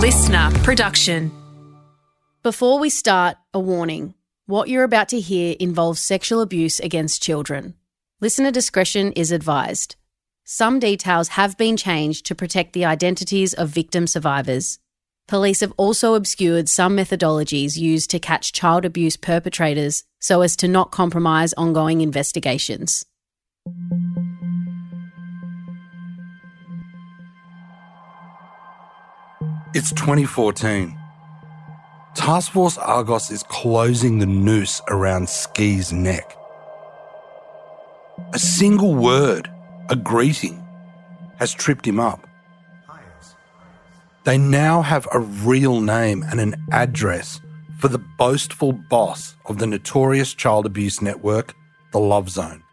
listener production. Before we start, a warning. What you're about to hear involves sexual abuse against children. Listener discretion is advised. Some details have been changed to protect the identities of victim survivors. Police have also obscured some methodologies used to catch child abuse perpetrators so as to not compromise ongoing investigations. It's 2014. Task Force Argos is closing the noose around Ski's neck. A single word, a greeting, has tripped him up. They now have a real name and an address for the boastful boss of the notorious child abuse network, the Love Zone.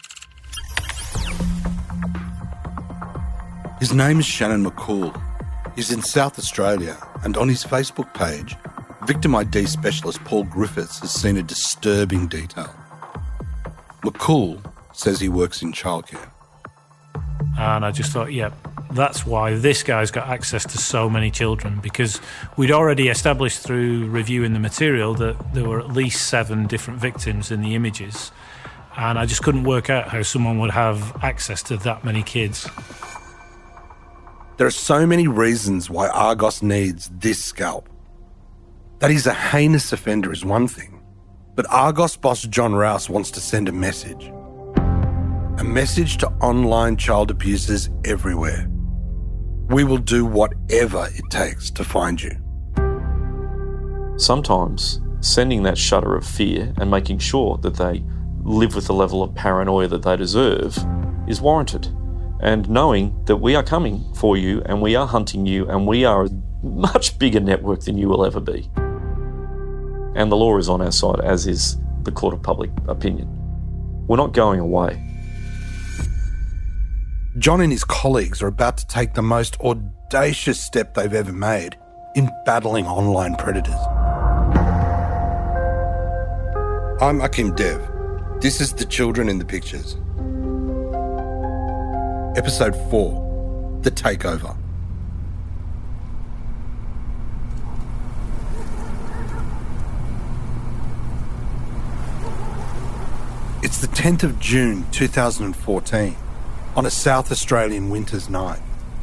His name is Shannon McCool. He's in South Australia, and on his Facebook page, victim ID specialist Paul Griffiths has seen a disturbing detail. McCool says he works in childcare. And I just thought, that's why this guy's got access to so many children, because we'd already established through reviewing the material that there were at least 7 different victims in the images, and I just couldn't work out how someone would have access to that many kids. There are so many reasons why Argos needs this scalp. That he's a heinous offender is one thing, but Argos boss John Rouse wants to send a message. A message to online child abusers everywhere. We will do whatever it takes to find you. Sometimes sending that shudder of fear and making sure that they live with the level of paranoia that they deserve is warranted. And knowing that we are coming for you and we are hunting you and we are a much bigger network than you will ever be. And the law is on our side, as is the court of public opinion. We're not going away. John and his colleagues are about to take the most audacious step they've ever made in battling online predators. I'm Akim Dev. This is The Children in the Pictures. Episode 4, The Takeover. It's the 10th of June 2014, on a South Australian winter's night.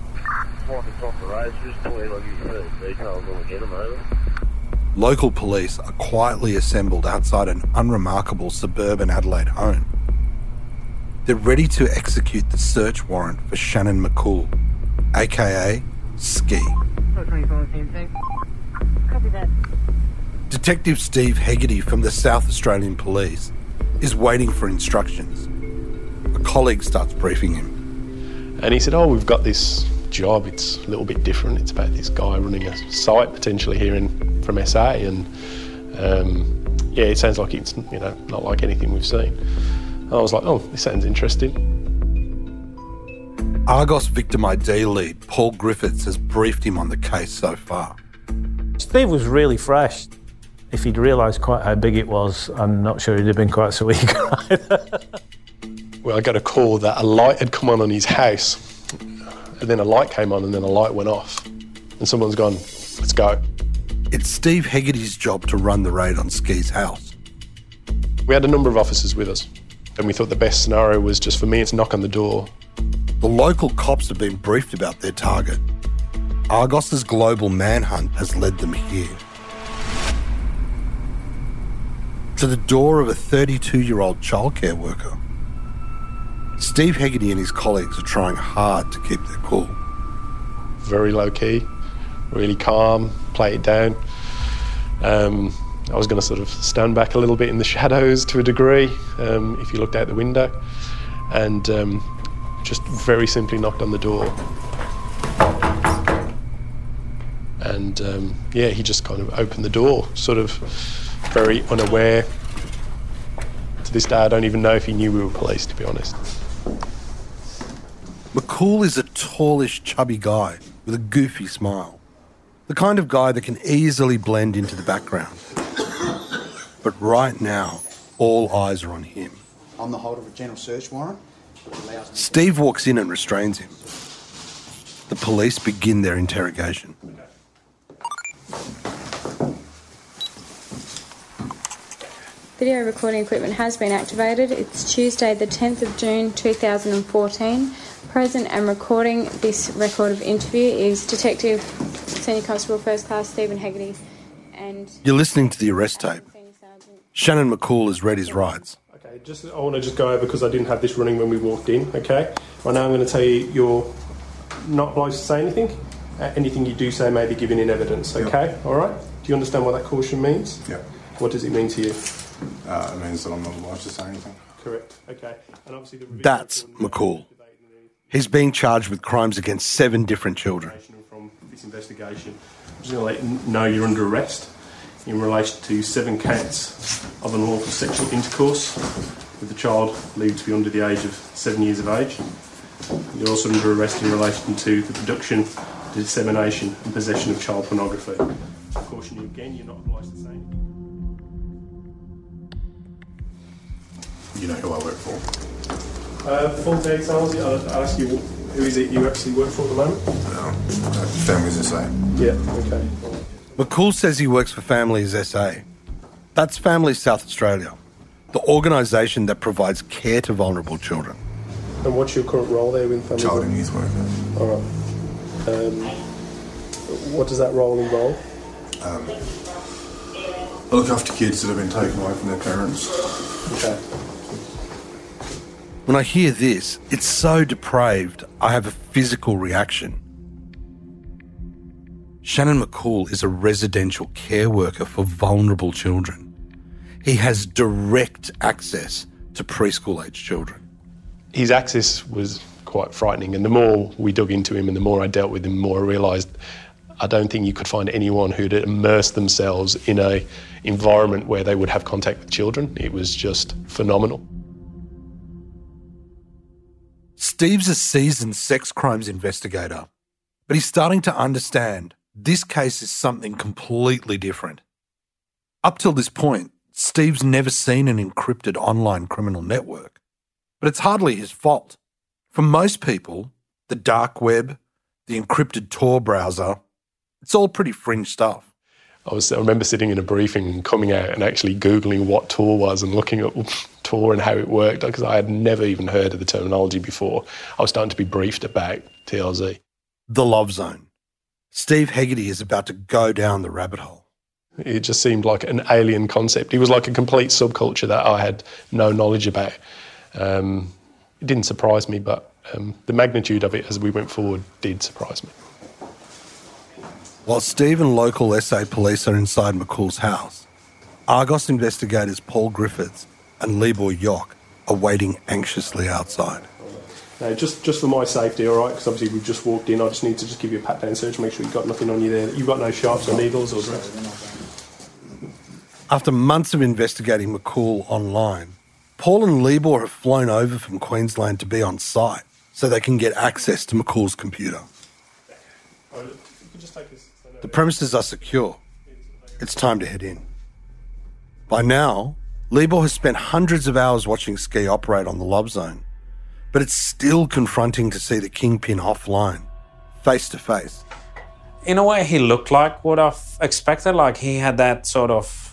Local police are quietly assembled outside an unremarkable suburban Adelaide home. They're ready to execute the search warrant for Shannon McCool, aka Ski. Copy that. Detective Steve Hegarty from the South Australian Police is waiting for instructions. A colleague starts briefing him. And he said, we've got this job, it's a little bit different. It's about this guy running a site potentially here from SA, and it sounds like it's not like anything we've seen. I was like, this sounds interesting. Argos victim ID lead Paul Griffiths has briefed him on the case so far. Steve was really fresh. If he'd realised quite how big it was, I'm not sure he'd have been quite so eager either. Well, I got a call that a light had come on his house, and then a light came on and then a light went off. And someone's gone, let's go. It's Steve Hegarty's job to run the raid on Ski's house. We had a number of officers with us, and we thought the best scenario was just for me to knock on the door. The local cops have been briefed about their target. Argos's global manhunt has led them here. To the door of a 32-year-old childcare worker. Steve Hegarty and his colleagues are trying hard to keep their cool. Very low-key, really calm, play it down. I was going to sort of stand back a little bit in the shadows to a degree, if you looked out the window, and just very simply knocked on the door. And he just kind of opened the door, sort of very unaware. To this day, I don't even know if he knew we were police, to be honest. McCool is a tallish, chubby guy with a goofy smile. The kind of guy that can easily blend into the background. But right now, all eyes are on him. On the hold of a general search warrant. Steve walks in and restrains him. The police begin their interrogation. Video recording equipment has been activated. It's Tuesday the 10th of June 2014. Present and recording this record of interview is Detective Senior Constable First Class Stephen Hegarty and... You're listening to the arrest tape. Shannon McCool has read his rights. Okay, I want to just go over because I didn't have this running when we walked in, okay? Right now I'm going to tell you you're not obliged to say anything. Anything you do say may be given in evidence, okay? Yep. All right? Do you understand what that caution means? Yeah. What does it mean to you? It means that I'm not obliged to say anything. Correct, okay. And obviously that's McCool. He's being charged with crimes against 7 different children. From this investigation, I'm just going to let you know you're under arrest in relation to 7 counts of unlawful sexual intercourse with a child believed to be under the age of 7 years of age. You're also under arrest in relation to the production, dissemination and possession of child pornography. I caution you again, you're not obliged to say anything. You know who I work for? Full details, I'll ask you, who is it you actually work for at the moment? Families SA. Yeah, okay. McCool says he works for Families SA. That's Families South Australia, the organisation that provides care to vulnerable children. And what's your current role there with Families? Child and youth worker. All right. What does that role involve? I look after kids that have been taken away from their parents. Okay. When I hear this, it's so depraved, I have a physical reaction. Shannon McCool is a residential care worker for vulnerable children. He has direct access to preschool-aged children. His access was quite frightening, and the more we dug into him and the more I dealt with him, the more I realised I don't think you could find anyone who'd immerse themselves in an environment where they would have contact with children. It was just phenomenal. Steve's a seasoned sex crimes investigator, but he's starting to understand this case is something completely different. Up till this point, Steve's never seen an encrypted online criminal network, but it's hardly his fault. For most people, the dark web, the encrypted Tor browser, it's all pretty fringe stuff. I remember sitting in a briefing and coming out and actually Googling what Tor was and looking at Tor and how it worked, because I had never even heard of the terminology before. I was starting to be briefed about TLZ. The Love Zone. Steve Hegarty is about to go down the rabbit hole. It just seemed like an alien concept. It was like a complete subculture that I had no knowledge about. It didn't surprise me, but the magnitude of it as we went forward did surprise me. While Steve and local SA police are inside McCool's house, Argos investigators Paul Griffiths and Libor Yock are waiting anxiously outside. Now, just for my safety, all right, because obviously we've just walked in, I just need to just give you a pat-down search, make sure you've got nothing on you there. You've got no sharps or needles or drugs. After months of investigating McCool online, Paul and Libor have flown over from Queensland to be on site so they can get access to McCool's computer. The premises are secure. It's time to head in. By now, Libor has spent hundreds of hours watching Ski operate on the Love Zone, but it's still confronting to see the kingpin offline, face to face. In a way, he looked like what I've expected. Like, he had that sort of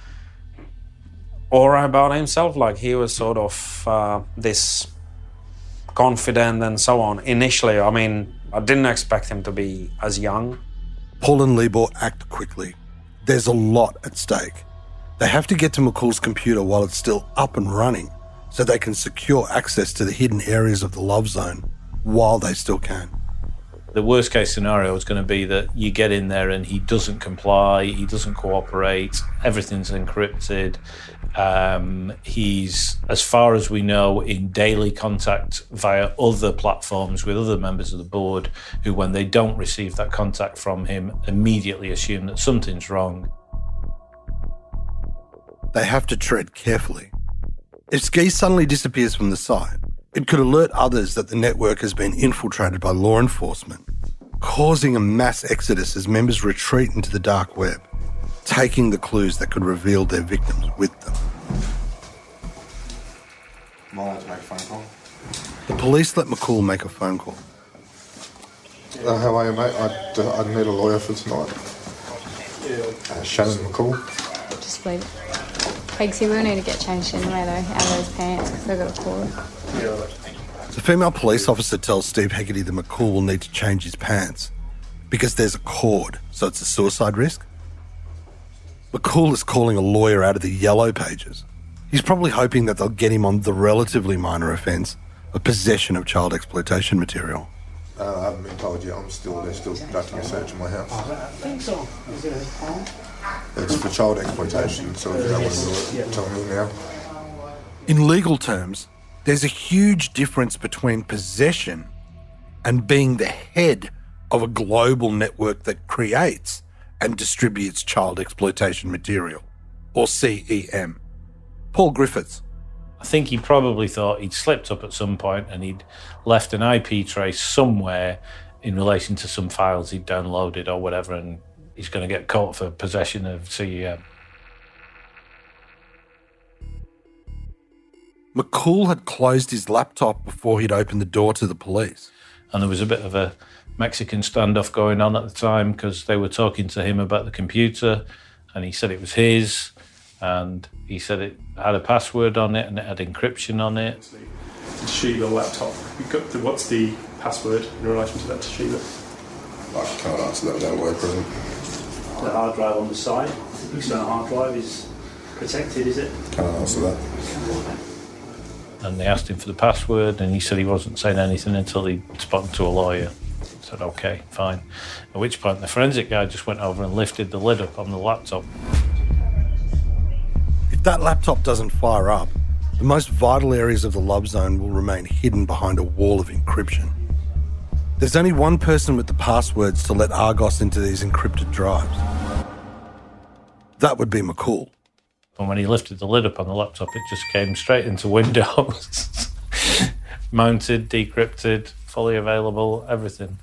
aura about himself. Like, he was sort of this confident and so on. Initially, I mean, I didn't expect him to be as young. Paul and Libor act quickly. There's a lot at stake. They have to get to McCool's computer while it's still up and running so they can secure access to the hidden areas of the Love Zone while they still can. The worst case scenario is going to be that you get in there and he doesn't comply, he doesn't cooperate, everything's encrypted. He's, as far as we know, in daily contact via other platforms with other members of the board who, when they don't receive that contact from him, immediately assume that something's wrong. They have to tread carefully. If Ski suddenly disappears from the site, it could alert others that the network has been infiltrated by law enforcement, causing a mass exodus as members retreat into the dark web, taking the clues that could reveal their victims with them. Am I allowed to make a phone call? The police let McCool make a phone call. How are you, mate? I need a lawyer for tonight. Shannon McCool. Just wait. Hegsy will need to get changed anyway, though, out of those pants, because they've got a cord. The female police officer tells Steve Hegarty that McCool will need to change his pants because there's a cord, so it's a suicide risk. McCool is calling a lawyer out of the yellow pages. He's probably hoping that they'll get him on the relatively minor offence of possession of child exploitation material. I haven't been told yet. They're still conducting a search in my house. It's for child exploitation, so if you don't want to do it, tell me now. In legal terms, there's a huge difference between possession and being the head of a global network that creates and distributes child exploitation material, or CEM. Paul Griffiths. I think he probably thought he'd slipped up at some point and he'd left an IP trace somewhere in relation to some files he'd downloaded or whatever, and he's going to get caught for possession of CEM. McCool had closed his laptop before he'd opened the door to the police. And there was a bit of a Mexican standoff going on at the time because they were talking to him about the computer and he said it was his and he said it had a password on it and it had encryption on it. Toshiba laptop. What's the password in relation to that Toshiba? I can't answer that without a word present. The hard drive on the side, the external hard drive is protected, is it? Can't answer that. And they asked him for the password and he said he wasn't saying anything until he'd spoken to a lawyer. I said, OK, fine. At which point the forensic guy just went over and lifted the lid up on the laptop. If that laptop doesn't fire up, the most vital areas of the love zone will remain hidden behind a wall of encryption. There's only one person with the passwords to let Argos into these encrypted drives. That would be McCool. And when he lifted the lid up on the laptop, it just came straight into Windows. Mounted, decrypted, fully available, everything.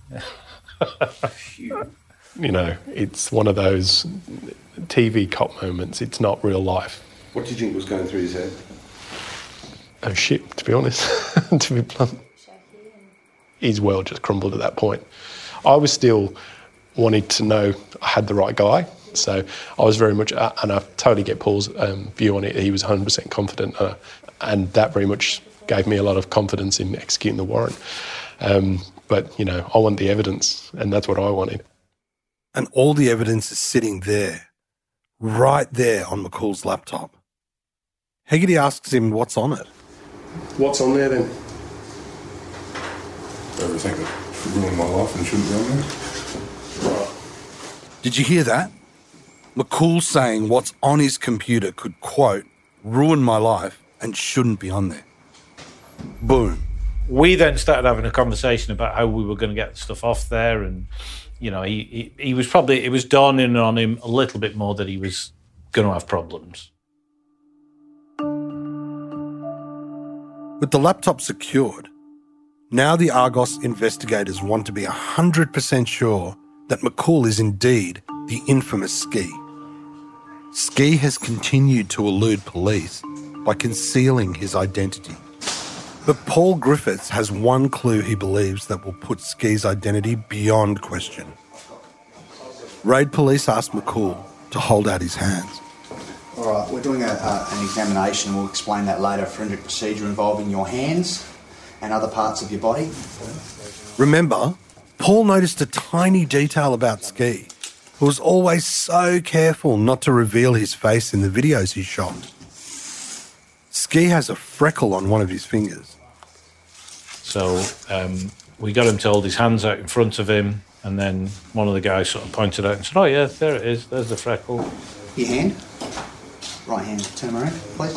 You know, it's one of those TV cop moments. It's not real life. What do you think was going through his head? Oh shit, to be honest, to be blunt. His world just crumbled at that point. I was still wanting to know I had the right guy. So I was very much, and I totally get Paul's view on it. He was 100% confident, and that very much gave me a lot of confidence in executing the warrant. But, you know, I want the evidence, and that's what I wanted. And all the evidence is sitting there, right there on McCool's laptop. Hegarty asks him what's on it. What's on there then? Everything that ruined my life and shouldn't be on there. Did you hear that? McCool saying what's on his computer could, quote, ruin my life and shouldn't be on there. Boom. We then started having a conversation about how we were going to get the stuff off there, and, you know, he was probably, it was dawning on him a little bit more that he was going to have problems. With the laptop secured, now the Argos investigators want to be 100% sure that McCool is indeed the infamous Ski. Ski has continued to elude police by concealing his identity. But Paul Griffiths has one clue he believes that will put Ski's identity beyond question. Raid police asked McCool to hold out his hands. All right, we're doing an examination. We'll explain that later. Forensic procedure involving your hands and other parts of your body. Remember, Paul noticed a tiny detail about Ski, who was always so careful not to reveal his face in the videos he shot. Ski has a freckle on one of his fingers. So we got him to hold his hands out in front of him, and then one of the guys sort of pointed out and said, oh yeah, there it is, there's the freckle. Your hand. Right hand, turn around, please.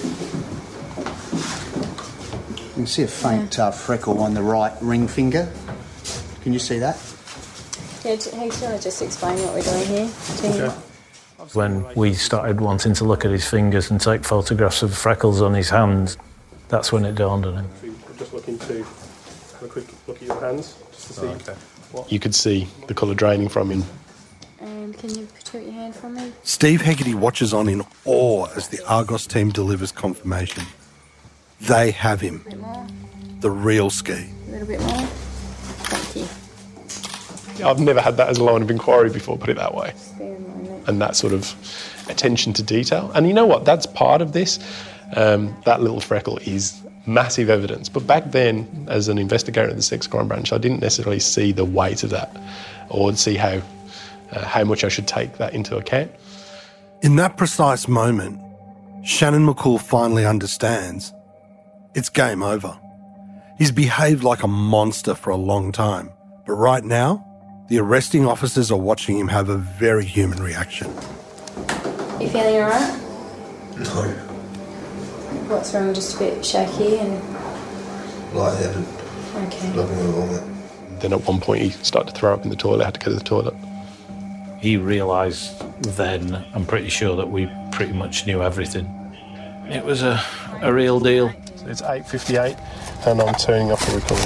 You can see a faint freckle on the right ring finger. Can you see that? Yeah, hey, shall I just explain what we're doing here? Okay. When we started wanting to look at his fingers and take photographs of freckles on his hands, that's when it dawned on him. I'm just looking to have a quick look at your hands, just to see what... You could see the colour draining from him. Can you put your hand for me? Steve Hegarty watches on in awe as the Argos team delivers confirmation. They have him. The real Ski. A little bit more. Thank you. I've never had that as a line of inquiry before, put it that way. Just bear in mind that and that sort of attention to detail. And you know what? That's part of this. That little freckle is massive evidence. But back then, as an investigator at the Sex Crime Branch, I didn't necessarily see the weight of that or see how much I should take that into account. In that precise moment, Shannon McCool finally understands it's game over. He's behaved like a monster for a long time, but right now, the arresting officers are watching him have a very human reaction. You feeling all right? No. What's wrong? Just a bit shaky and... Light-headed. Okay. Nothing wrong with that. Then at one point he started to throw up in the toilet, had to go to the toilet. He realised then, I'm pretty sure, that we pretty much knew everything. It was a real deal. So it's 8:58 and I'm turning off the recording.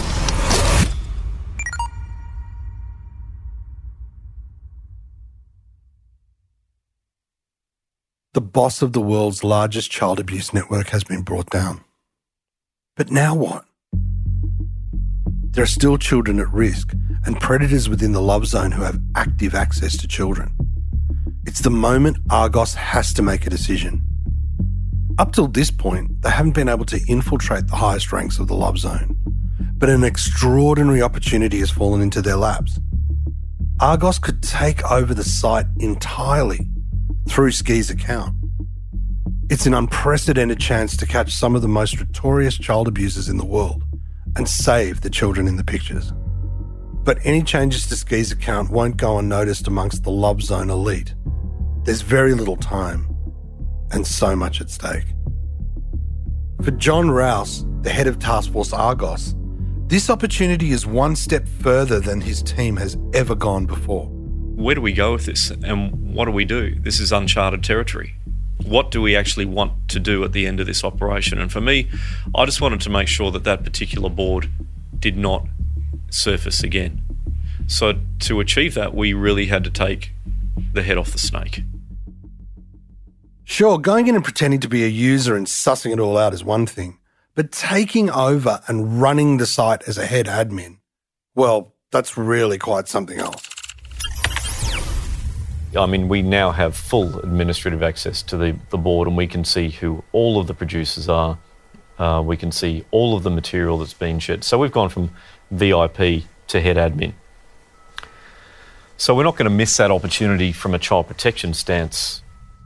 The boss of the world's largest child abuse network has been brought down. But now what? There are still children at risk and predators within the love zone who have active access to children. It's the moment Argos has to make a decision. Up till this point, they haven't been able to infiltrate the highest ranks of the love zone, but an extraordinary opportunity has fallen into their laps. Argos could take over the site entirely through Ski's account. It's an unprecedented chance to catch some of the most notorious child abusers in the world and save the children in the pictures. But any changes to Ski's account won't go unnoticed amongst the love zone elite. There's very little time and so much at stake. For John Rouse, the head of Task Force Argos, this opportunity is one step further than his team has ever gone before. Where do we go with this and what do we do? This is uncharted territory. What do we actually want to do at the end of this operation? And for me, I just wanted to make sure that that particular board did not surface again. So to achieve that, we really had to take the head off the snake. Sure, going in and pretending to be a user and sussing it all out is one thing, but taking over and running the site as a head admin, well, that's really quite something else. I mean, we now have full administrative access to the board and we can see who all of the producers are. We can see all of the material that's been shared. So we've gone from VIP to head admin. So we're not going to miss that opportunity from a child protection stance.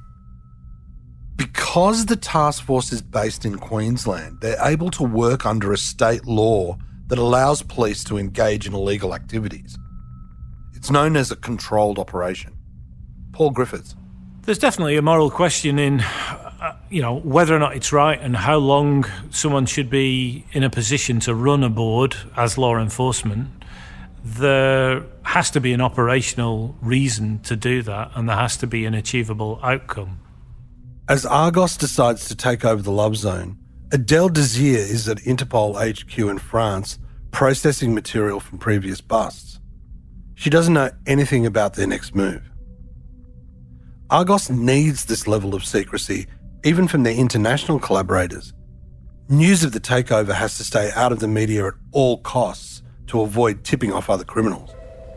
Because the task force is based in Queensland, they're able to work under a state law that allows police to engage in illegal activities. It's known as a controlled operation. Paul Griffiths. There's definitely a moral question in, whether or not it's right and how long someone should be in a position to run a board as law enforcement. There has to be an operational reason to do that, and there has to be an achievable outcome. As Argos decides to take over the love zone, Adele Desir is at Interpol HQ in France processing material from previous busts. She doesn't know anything about their next move. Argos needs this level of secrecy, even from their international collaborators. News of the takeover has to stay out of the media at all costs to avoid tipping off other criminals.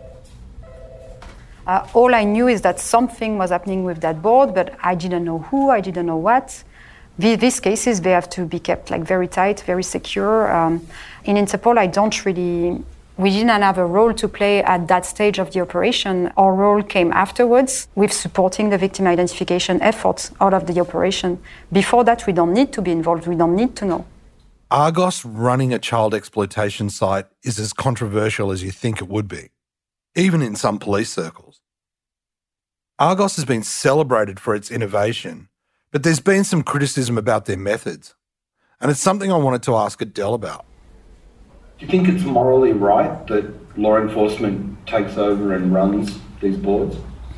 All I knew is that something was happening with that board, but I didn't know who, I didn't know what. These cases, they have to be kept very tight, very secure. In Interpol, we didn't have a role to play at that stage of the operation. Our role came afterwards with supporting the victim identification efforts out of the operation. Before that, we don't need to be involved, we don't need to know. Argos running a child exploitation site is as controversial as you think it would be, even in some police circles. Argos has been celebrated for its innovation, but there's been some criticism about their methods, and it's something I wanted to ask Adele about. Do you think it's morally right that law enforcement takes over and runs these boards?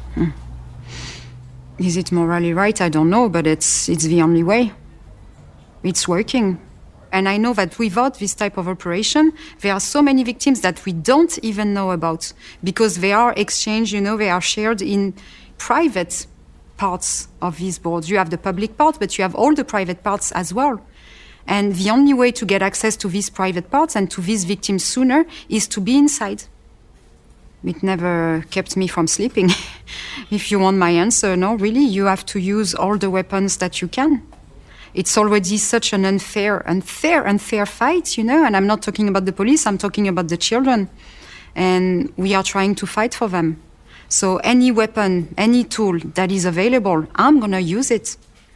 Is it morally right? I don't know, but it's the only way. It's working. And I know that without this type of operation, there are so many victims that we don't even know about because they are exchanged, they are shared in private parts of these boards. You have the public part, but you have all the private parts as well. And the only way to get access to these private parts and to these victims sooner is to be inside. It never kept me from sleeping. If you want my answer, no, really, you have to use all the weapons that you can. It's already such an unfair fight, you know, and I'm not talking about the police, I'm talking about the children. And we are trying to fight for them. So any weapon, any tool that is available, I'm gonna use it.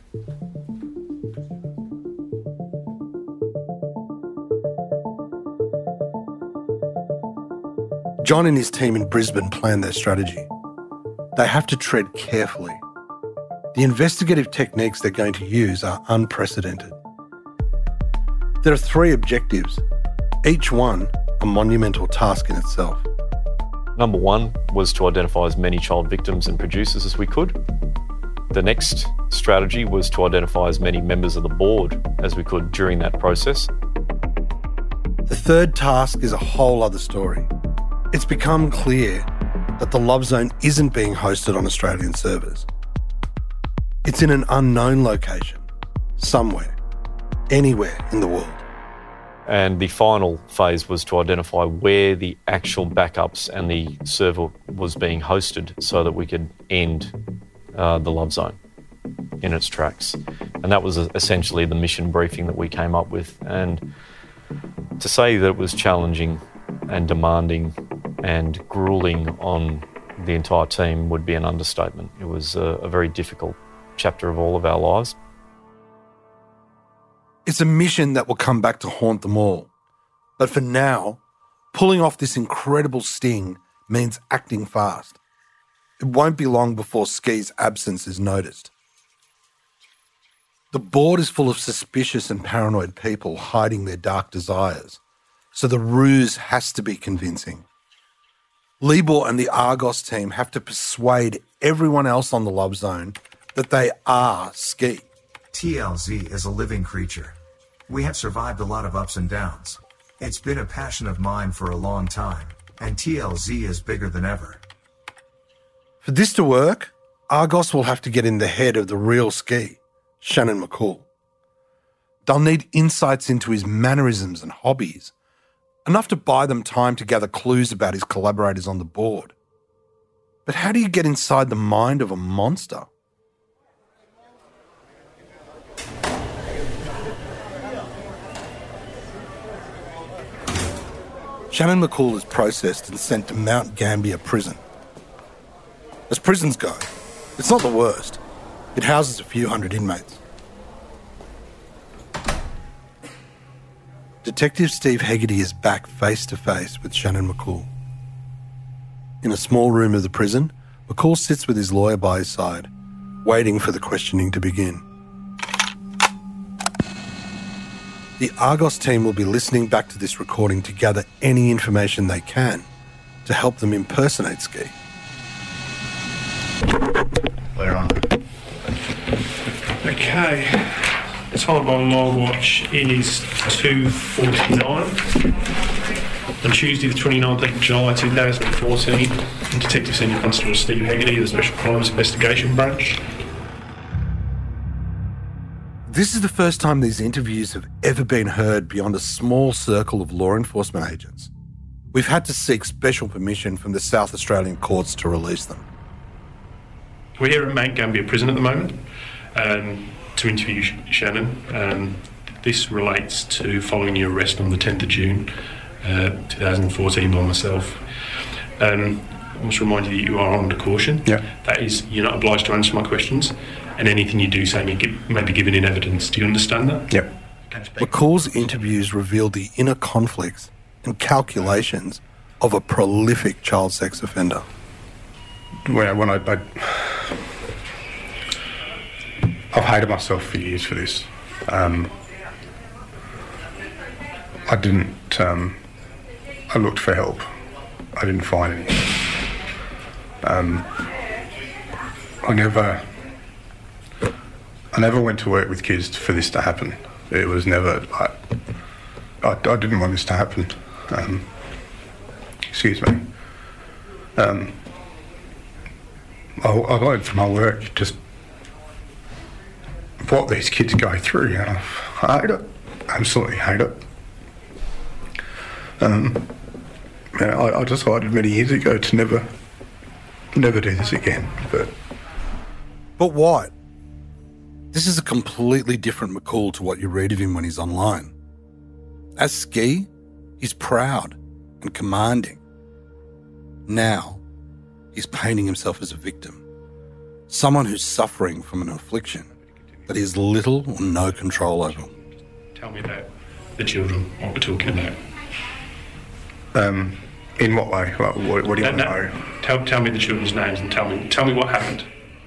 John and his team in Brisbane plan their strategy. They have to tread carefully. The investigative techniques they're going to use are unprecedented. There are 3 objectives, each one a monumental task in itself. Number 1 was to identify as many child victims and producers as we could. The next strategy was to identify as many members of the board as we could during that process. The third task is a whole other story. It's become clear that the Love Zone isn't being hosted on Australian servers. It's in an unknown location, somewhere, anywhere in the world. And the final phase was to identify where the actual backups and the server was being hosted so that we could end the Love Zone in its tracks. And that was essentially the mission briefing that we came up with. And to say that it was challenging and demanding and grueling on the entire team would be an understatement. It was a very difficult chapter of all of our lives. It's a mission that will come back to haunt them all. But for now, pulling off this incredible sting means acting fast. It won't be long before Ski's absence is noticed. The board is full of suspicious and paranoid people hiding their dark desires, so the ruse has to be convincing. Libor and the Argos team have to persuade everyone else on the Love Zone that they are Ski. TLZ is a living creature. We have survived a lot of ups and downs. It's been a passion of mine for a long time, and TLZ is bigger than ever. For this to work, Argos will have to get in the head of the real Ski, Shannon McCool. They'll need insights into his mannerisms and hobbies, enough to buy them time to gather clues about his collaborators on the board. But how do you get inside the mind of a monster? Shannon McCool is processed and sent to Mount Gambier Prison. As prisons go, it's not the worst. It houses a few hundred inmates. Detective Steve Hegarty is back face to face with Shannon McCool. In a small room of the prison, McCool sits with his lawyer by his side, waiting for the questioning to begin. The Argos team will be listening back to this recording to gather any information they can to help them impersonate Ski. We're on. Okay. Time on my watch is 2:49. On Tuesday the 29th of July 2014, Detective Senior Constable Steve Hegarty of the Special Crimes Investigation Branch. This is the first time these interviews have ever been heard beyond a small circle of law enforcement agents. We've had to seek special permission from the South Australian courts to release them. We're here at Mount Gambier Prison at the moment to interview Shannon. This relates to following your arrest on the 10th of June 2014 by myself. I must remind you that you are under caution. Yeah. That is, you're not obliged to answer my questions, and anything you do say may be given in evidence. Do you understand that? Yep. McCool's interviews revealed the inner conflicts and calculations of a prolific child sex offender. When I've hated myself for years for this. I looked for help. I didn't find any. I never went to work with kids for this to happen. It was never like, I didn't want this to happen. Excuse me. I learned from my work just what these kids go through, and I hate it. Absolutely hate it. Man, I decided many years ago to never do this again, but why? This is a completely different McCool to what you read of him when he's online. As Ski, he's proud and commanding. Now, he's painting himself as a victim. Someone who's suffering from an affliction that he has little or no control over. Tell me about the children, what we're talking about. In what way? Like, what do you want to know? Tell me the children's names and tell me what happened.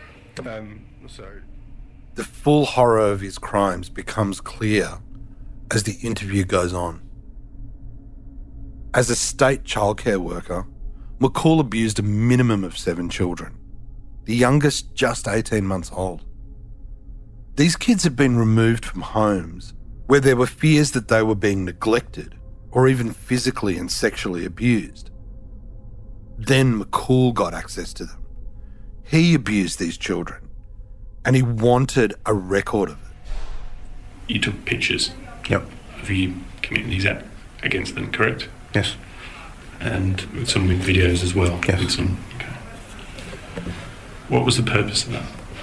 The full horror of his crimes becomes clear as the interview goes on. As a state childcare worker, McCool abused a minimum of 7 children, the youngest just 18 months old. These kids had been removed from homes where there were fears that they were being neglected or even physically and sexually abused. Then McCool got access to them. He abused these children, and he wanted a record of it. You took pictures? Yep. Of you committing these acts against them, correct? Yes. And some with videos as well? Yes. Okay. What was the purpose of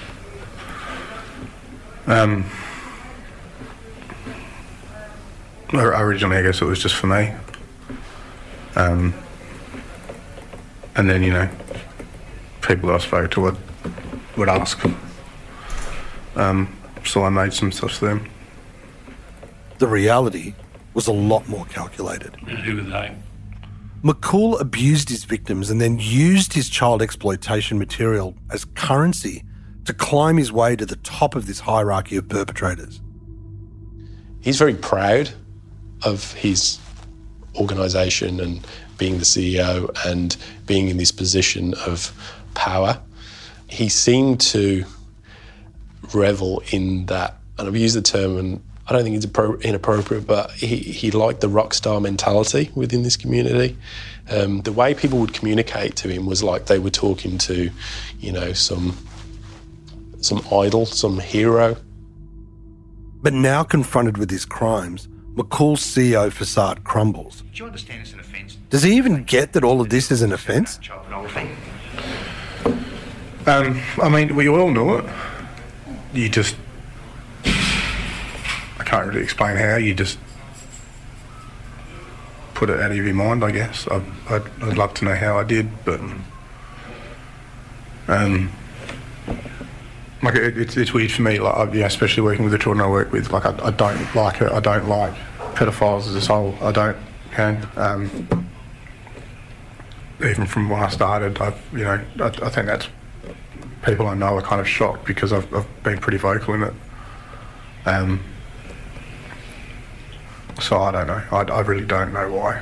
that? Originally, I guess it was just for me. And then, people that I spoke to would ask. So I made some stuff for them. The reality was a lot more calculated. And who were they? McCool abused his victims and then used his child exploitation material as currency to climb his way to the top of this hierarchy of perpetrators. He's very proud of his organisation and being the CEO and being in this position of power. He seemed to revel in that, and I've used the term, and I don't think it's inappropriate, but he liked the rock star mentality within this community. The way people would communicate to him was like they were talking to, some idol, some hero. But now confronted with his crimes, McCool's CEO facade crumbles. Do you understand it's an offence? Does he even get that all of this is an offence? Child pornography? We all know it. You just... I can't really explain how. You just put it out of your mind, I guess. I'd love to know how I did, but... it's weird for me, especially working with the children I work with. I don't like it. I don't like pedophiles as a whole. I don't. Even from when I started, I think that's people I know are kind of shocked because I've been pretty vocal in it. So I don't know. I really don't know why.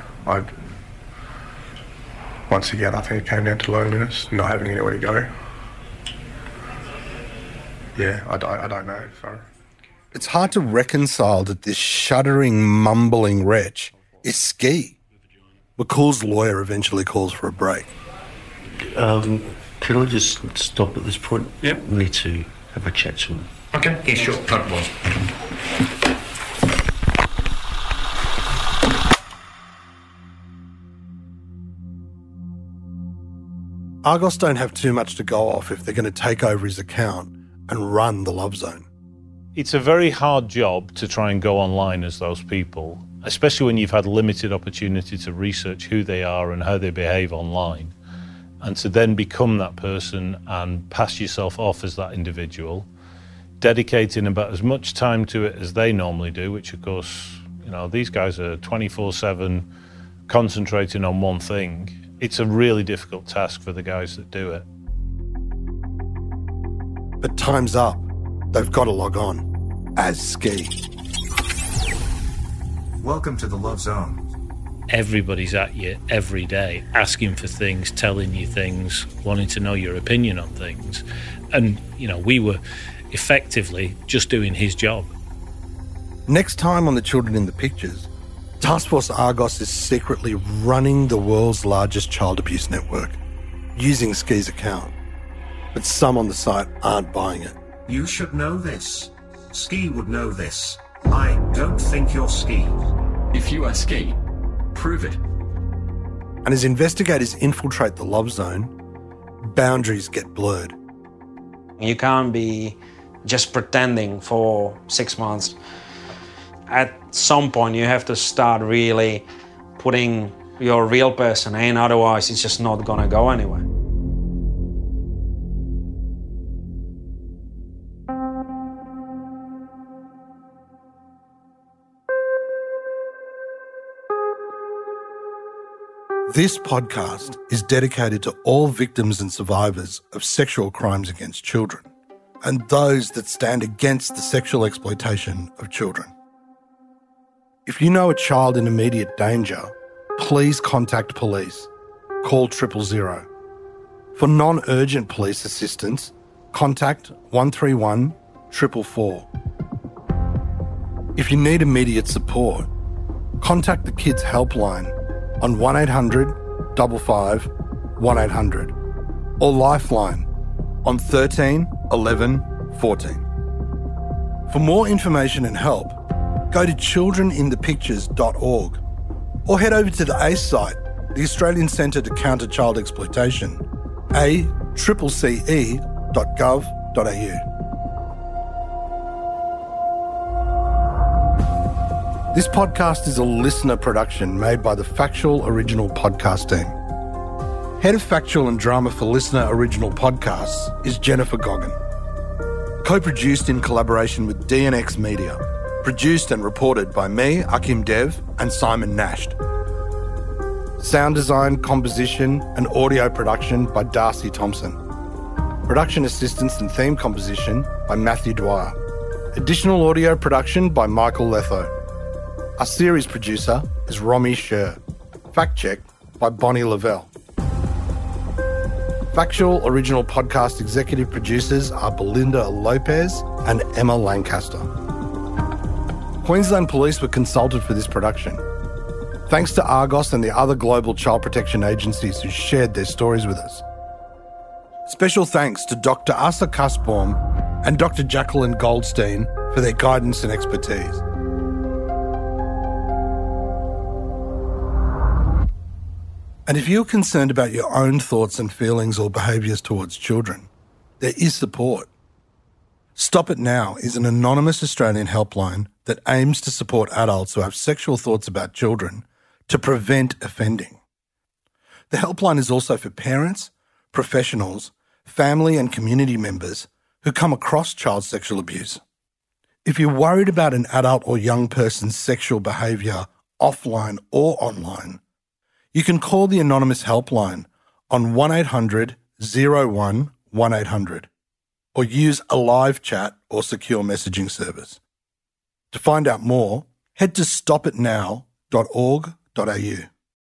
Once again, I think it came down to loneliness, not having anywhere to go. Yeah, I don't know. Sorry. It's hard to reconcile that this shuddering, mumbling wretch is Ski. McCool's lawyer eventually calls for a break. Can I just stop at this point? Yep. We need to have a chat to him. Okay. Yeah, sure. Argos don't have too much to go off if they're going to take over his account and run the Love Zone. It's a very hard job to try and go online as those people, especially when you've had limited opportunity to research who they are and how they behave online. And to then become that person and pass yourself off as that individual, dedicating about as much time to it as they normally do, which of course, these guys are 24/7 concentrating on one thing. It's a really difficult task for the guys that do it. But time's up. They've got to log on as Ski. Welcome to the Love Zone. Everybody's at you every day, asking for things, telling you things, wanting to know your opinion on things. And, we were effectively just doing his job. Next time on The Children in the Pictures, Task Force Argos is secretly running the world's largest child abuse network, using Ski's account. But some on the site aren't buying it. You should know this. Ski would know this. I don't think you're Ski. If you are Ski, prove it. And as investigators infiltrate the love zone, boundaries get blurred. You can't be just pretending for 6 months. At some point, you have to start really putting your real person in, otherwise it's just not gonna go anywhere. This podcast is dedicated to all victims and survivors of sexual crimes against children and those that stand against the sexual exploitation of children. If you know a child in immediate danger, please contact police. Call 000. For non-urgent police assistance, contact 131 444. If you need immediate support, contact the Kids Helpline on 1800 55 1800 or Lifeline on 13 11 14. For more information and help, go to childreninthepictures.org or head over to the ACE site, the Australian Centre to Counter Child Exploitation, accce.gov.au. This podcast is a listener production made by the Factual Original Podcast team. Head of Factual and Drama for Listener Original Podcasts is Jennifer Goggin. Co-produced in collaboration with DNX Media. Produced and reported by me, Akim Dev, and Simon Nasht. Sound design, composition and audio production by Darcy Thompson. Production assistance and theme composition by Matthew Dwyer. Additional audio production by Michael Letho. Our series producer is Romy Sher. Fact check by Bonnie Lavelle. Factual Original Podcast executive producers are Belinda Lopez and Emma Lancaster. Queensland Police were consulted for this production. Thanks to Argos and the other global child protection agencies who shared their stories with us. Special thanks to Dr. Asa Kasbaum and Dr. Jacqueline Goldstein for their guidance and expertise. And if you're concerned about your own thoughts and feelings or behaviours towards children, there is support. Stop It Now is an anonymous Australian helpline that aims to support adults who have sexual thoughts about children to prevent offending. The helpline is also for parents, professionals, family and community members who come across child sexual abuse. If you're worried about an adult or young person's sexual behaviour offline or online, you can call the anonymous helpline on 1800 01 1800 or use a live chat or secure messaging service. To find out more, head to stopitnow.org.au.